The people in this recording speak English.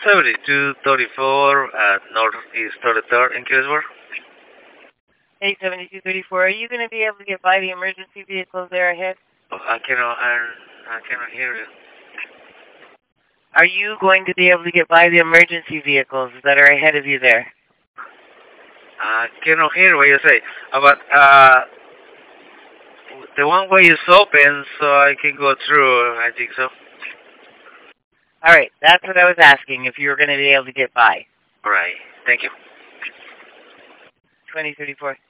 7234 at Northeast 33rd in Kingsburg. 87234. Are you going to be able to get by the emergency vehicles there ahead? Oh, I cannot hear you. Are you going to be able to get by the emergency vehicles that are ahead of you there? I cannot hear what you say. But the one way is open, so I can go through. I think so. All right, that's what I was asking, if you were going to be able to get by. All right, thank you. 2034.